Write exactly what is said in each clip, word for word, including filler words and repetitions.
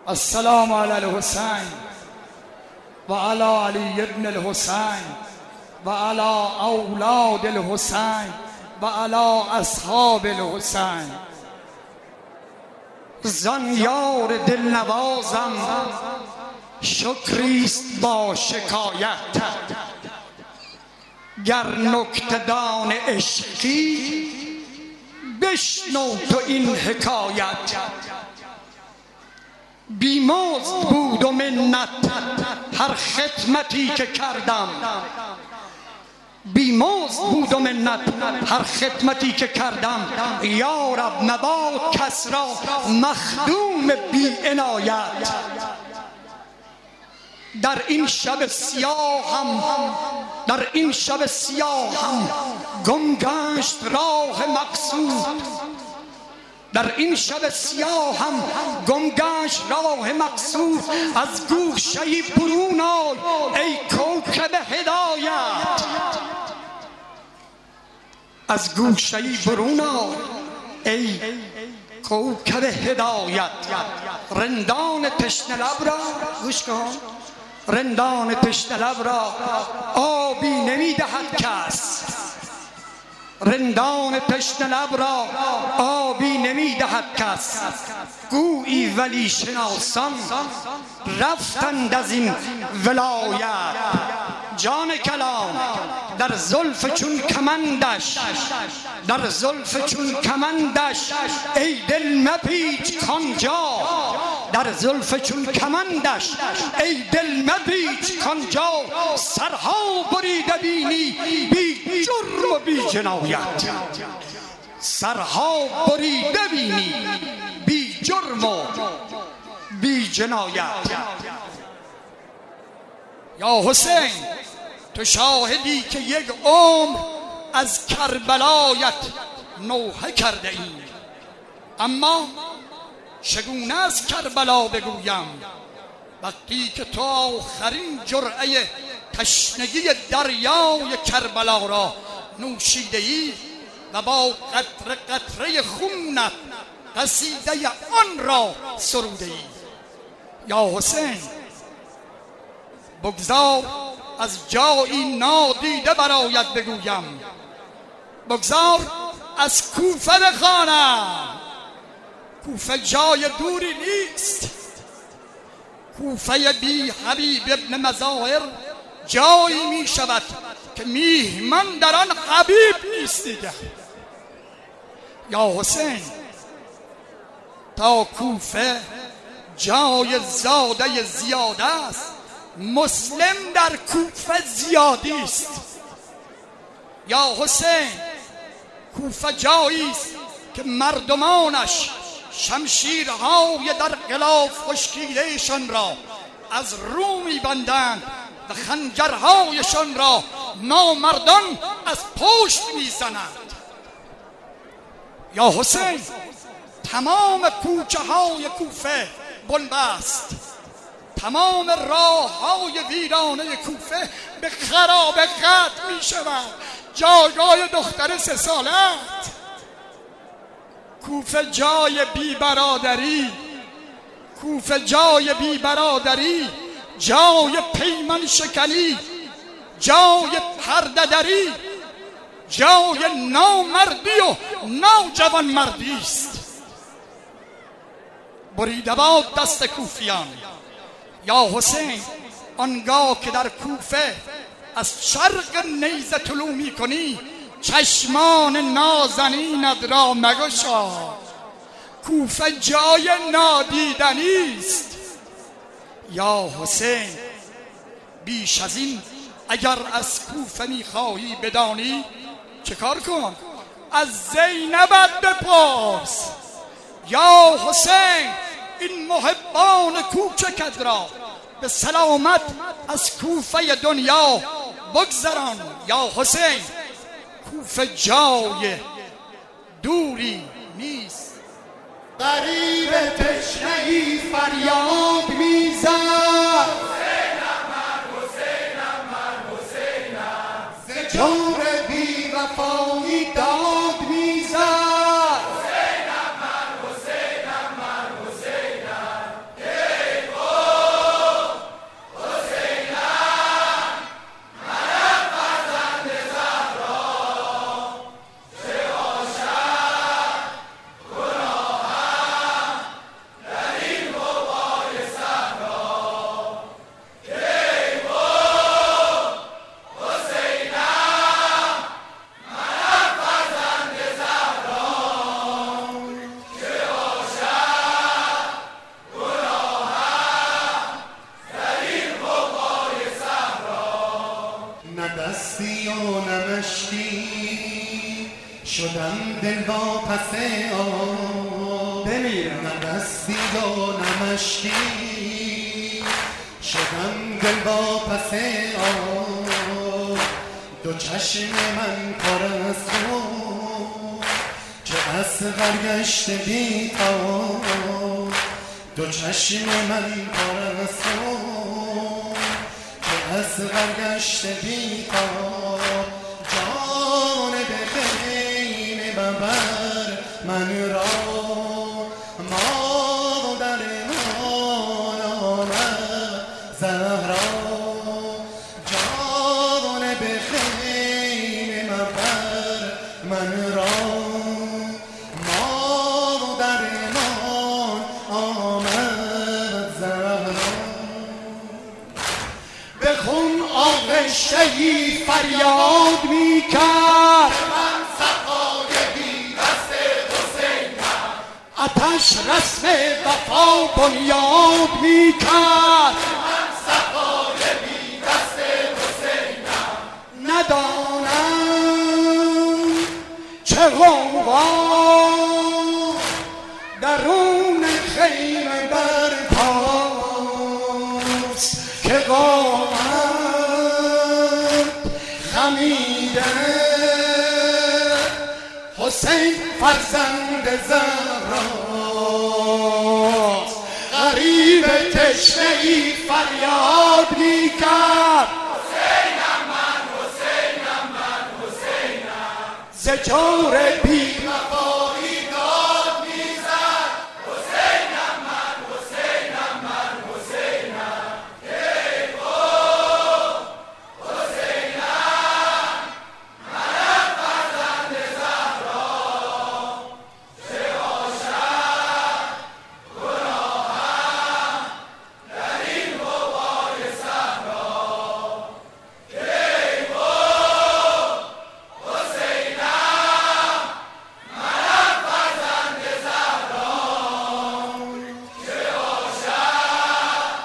السلام علی الحسین و علی علی ابن الحسین و علی اولاد الحسین و علی اصحاب الحسین. زان یار دلنوازم شکریست با شکایت، گر نکته‌دان عشقی بشنو تو این حکایت. بیمزد بود و منت هر خدمتی که کردم، بیمزد بود و منت هر خدمتی که کردم. یا رب مباد کس را مخدوم بی عنایت. در این شب سیاهم در این شب سیاهم گم گشت راه مقصود. در این شب سیاهم گم گشت راه مقصود. از گوشه‌ای برون آی ای کوکب هدایت. از گوشه‌ای برون آی ای کوکب هدایت. رندان تشنه لب را گوش کن، رندان تشنه لب را آبی نمیدهد کس. رندان تشنه لب را آبی نمیدهد کس. گویی ولی شناسان رفتند از این ولایت. جان کلام در زلف چون کمندش، در زلف چون کمندش ای دل مپیچ کانجا. در زلف چون کمندش ای دل مپیچ کانجا. سرها بریده بینی بی جرم و بی جنایت. سرها بریده بینی بی جرم و بی جنایت. یا حسین تو شاهدی که یک عمر از کربلایت نوحه کرده ایم، اما چگونه از کربلا بگویم وقتی که تو آخرین جرعه تشنگی دریای کربلا را نوشیده ای و با قطره قطره خونت قصیده آن را سروده ای. یا حسین بگذار از جایی نادیده برایت بگویم، بگذار از کوفه بخوانم. کوفه جای دوری نیست. کوفه بی حبیب ابن مظاهر جایی می شود که میهمان در آن حبیب نیست دیگر. یا حسین تا کوفه جای زاده زیاده است، مسلم در کوفه زیادی است. یا حسین کوفه جایی است که مردمانش شمشیرهای در غلاف خشکیدهشان را از رو می‌بندند و خنجرهایشان را نامردان از پشت میزنند. یا حسین تمام کوچه های کوفه بنبست، تمام راه های ویرانه کوفه به خرابه ختم می شود. جایگاه دختر سه سالت. کوفه جای بی برادری، کوفه جای بی برادری، جای پیمان شکنی، جای پرده دری، جای نامردی و نوجوان مردی است. بریده باد دست کوفیان. یا حسین آنگاه که در کوفه از شرق نیزه طلوع می کنی چشمان نازنینت را مگشا. کوفه جای نادیدنی است. یا حسین بیش از این اگر از کوفه می خواهی بدانی چه کار کن؟ از زینبت بپرس. یا حسین این محبان کوچکت را به سلامت از کوفه دنیا بگذران. یا حسین کوفه جای دوری نیست. غریب تشنه‌ای فریاد میزد، حسینم من حسینم من حسینم، ز جور بی وفایی داد میزد. حسینم من حسینم من حسینم، ای پس آن بمیرم نه دستی و نه مشکی شدم دل با پس آن دو چشم من پر از خون چه اصغر گشته بی تاب دو چشم من پر از خون چه اصغر گشته بی تاب جان به خیمه ببر من را مادر من آمد زهرا جان به خیمه ببر من را مادر من آمد زهرا به خون آغشته‌ای فریاد می کرد من سقای بی دست حسینم آتش رسم وفا بنیاد می کرد من سقای بی دست حسینم ندانم چه غوغا درون خیمه برپاست که قامت خمیده حسین فرزند زهراست غریب تشنه‌ای فریاد می کرد ز جور بی وفایی داد میزد حسینم من حسینم من حسینم ای خود حسینم منم فرزند زهرا چه باشد گناهم در این غبار صحرا ای خود حسینم منم فرزند زهرا چه باشد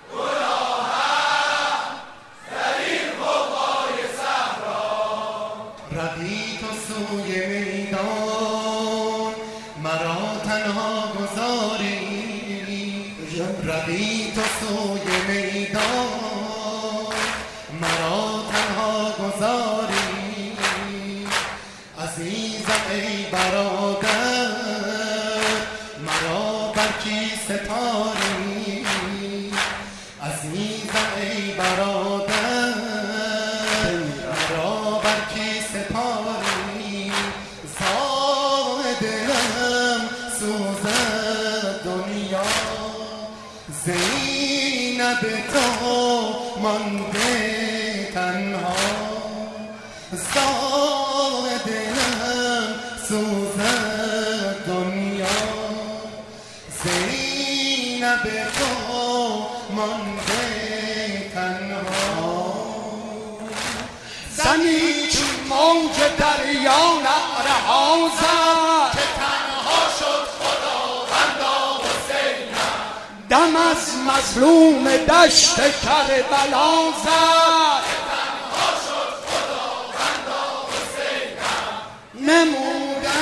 گناهم در این غبار صحرا روی تو سوی میدان مرا تنها گذاری روی تو سوی میدان مرا تنها گذاری عزیزم ای برادر مرا بر کی ستاری عزیزم ای برادر مرا بر کی سپاری زار دلم سوزد دنیا زینب تو مانده تنها زار دلم سوزد دنیا زینب تو مانده تنها زنی چون موج دریا نعره ها زد که تنها شد خداوندا حسینم دم از مظلوم دشت کربلا زد تنها شد خداوندا حسینم نمودن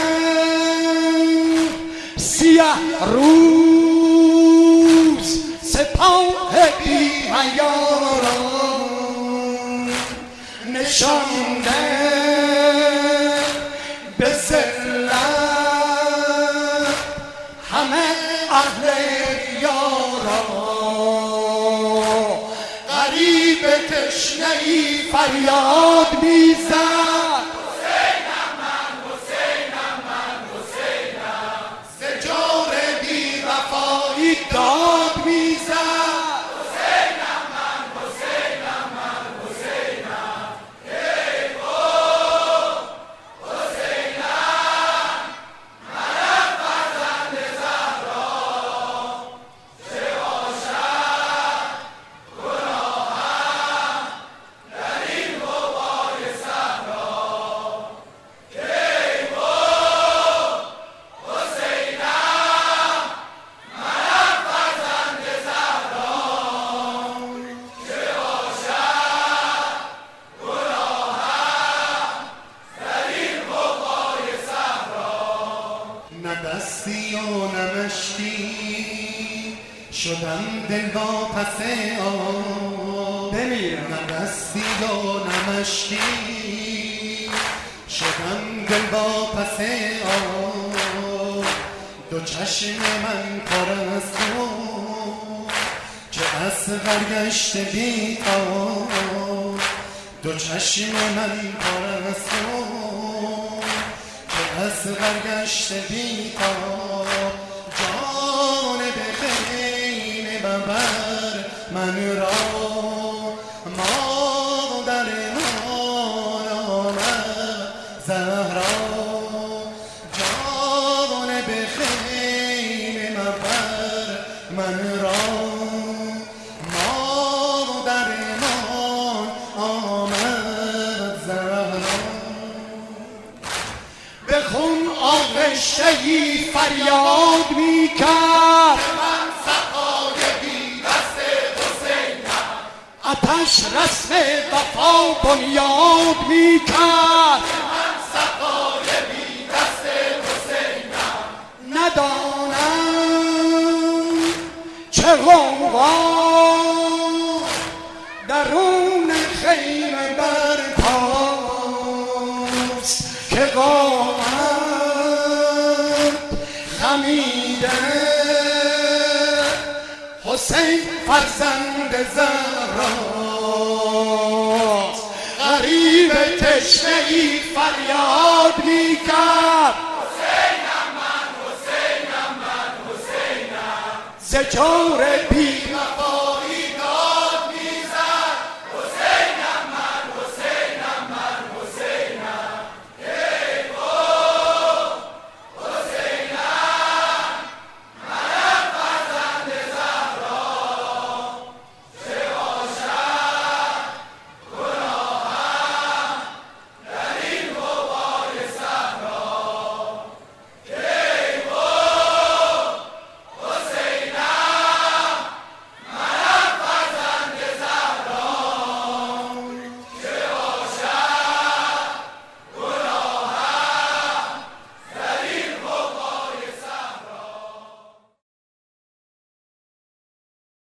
سیه روز سپاه بی‌عیاران نشانده به ذلت همه اهل یاران غریب تشنه‌ای فریاد میزد ز جور بی وفایی داد میزد شدم دل واپس آن بمیرم نه دستی و نه مشکی شدم دل واپس آن دو چشم من پر از خون که از برگشت بی تاب دو چشم من پر از خون که از برگشت بی تاب جان به خیمه ببر من را مادر من آمد زهرا جان به خیمه ببر من را مادر من آمد زهرا به خون آغشته‌ای فریاد می کرد من سقای بی دست حسینم آتش رسم وفا بنیاد می کرد من سقای بی دست حسینم ندانم چه غوغا درون خیمه برپاست که قامت خمیده حسین فرزند زهراست غریب تشنه‌ای فریاد می کرد حسینم من حسینم من حسینم ز جور بی وفا